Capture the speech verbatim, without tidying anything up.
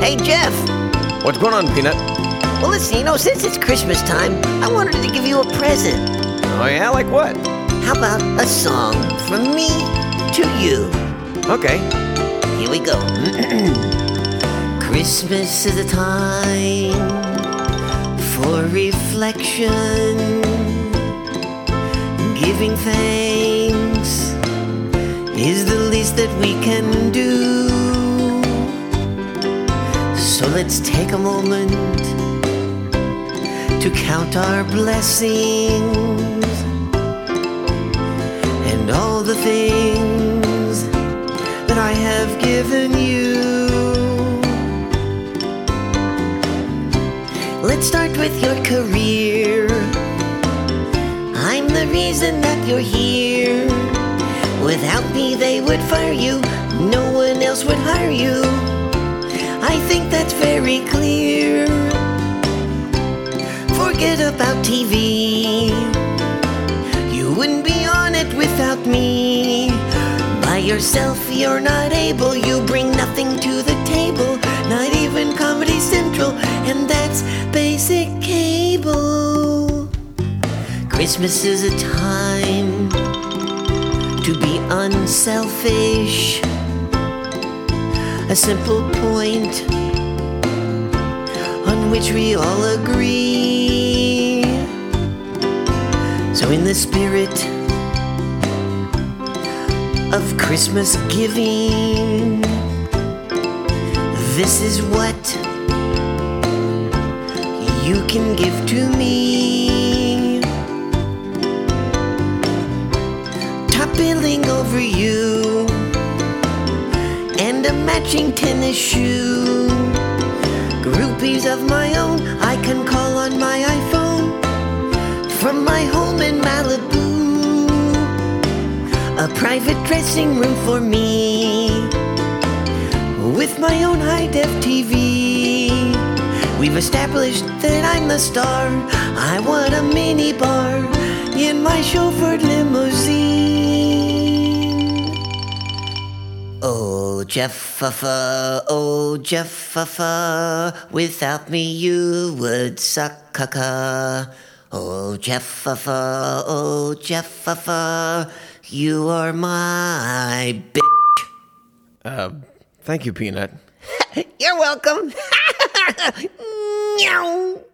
Hey, Jeff. What's going on, Peanut? Well, listen, you know, since it's Christmas time, I wanted to give you a present. Oh yeah, like what? How about a song from me to you? Okay. Here we go. Christmas is a time for reflection. Giving thanks is the least that we can do. So let's take a moment to count our blessings and all the things that I have given you. Let's start with your career. I'm the reason that you're here. Without me they would fire you. No one else would hire you. I think that's very clear. Forget about T V. You wouldn't be on it without me. By yourself you're not able. You bring nothing to the table. Not even Comedy Central. And that's basic cable. Christmas is a time to be unselfish. A simple point on which we all agree. So in the spirit of Christmas giving, this is what you can give to me. Top billing over you and a matching tennis shoe. Groupies of my own I can call on my iPhone from my home in Malibu. A private dressing room for me with my own high-def T V. We've established that I'm the star. I want a mini bar in my chauffeured limousine. Oh, Jeffa, oh, Jeffa, without me you would suck caca. Oh, Jeffa, oh, Jeffa, you are my bitch. Uh, thank you, Peanut. You're welcome. Meow.